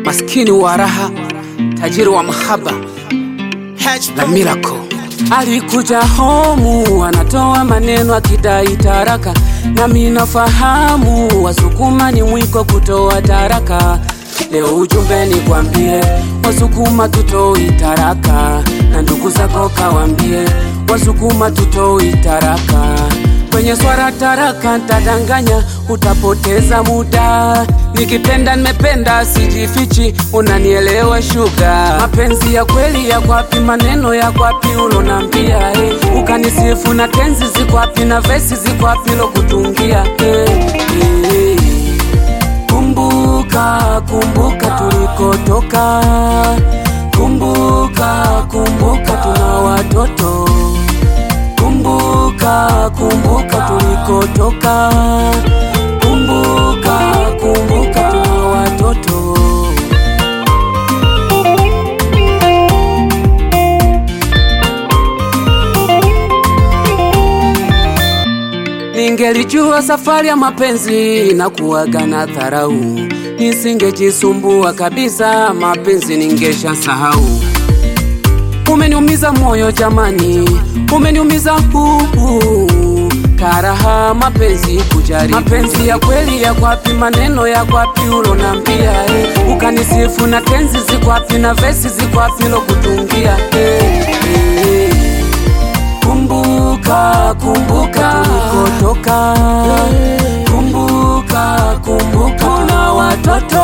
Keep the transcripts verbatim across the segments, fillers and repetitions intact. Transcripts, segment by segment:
maskini wa raha, tajiri wa mahaba, la miracle. Alikuja homu, anatoa maneno akidai taraka, na mimi nafahamu Wasukuma ni mwiko kutoa taraka. Leo ujumbe ni kwambie, Wasukuma tutoi taraka, na ndugu zako kawambie, Wasukuma tutoi taraka. Kwenye swara taraka ntadanganya, utapoteza muda. Nikipenda nimependa, sijifichi, unanielewa sugar. Mapenzi ya kweli ya kwapi, maneno ya kwapi ulonambia eh. Ukanisifu na tenzi zikwapi, na vesi zikwapi lo kutungia eh, eh. Kumbuka, kumbuka tulikotoka. Kumbuka, kumbuka tuna watoto. Kumbuka, kumbuka tulikotoka. Kumbuka, kumbuka tuna watoto. Ningelijua safari ya mapenzi na kuwaga na dharau, nisingejisumbua kabisa, mapenzi ningesha sahau. Umeniumiza moyo jamani, umeniumiza huu karaha mapenzi kujaribu. Mapenzi ya kweli ya kwapi, maneno ya kwapi ulonambia eh. Ukanisifu na tenzi zikwapi, na vesi zikwapi lo kutungia eh, eh. Kumbuka, kumbuka tulikotoka. Kumbuka, kumbuka tuna watoto.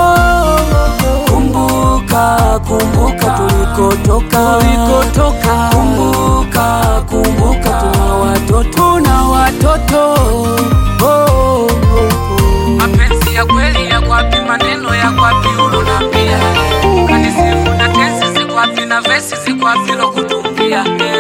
Kumbuka, kumbuka tulikotoka. Tulikotoka. Kumbuka, kumbuka tuna watoto. Tuna watoto. Oh, oh, oh. Mapenzi ya kweli ya kwapi, maneno ya kwapi ulonambia. Ukanisifu na tenzi zikwapi, na vesi zikwapi lo kutungia.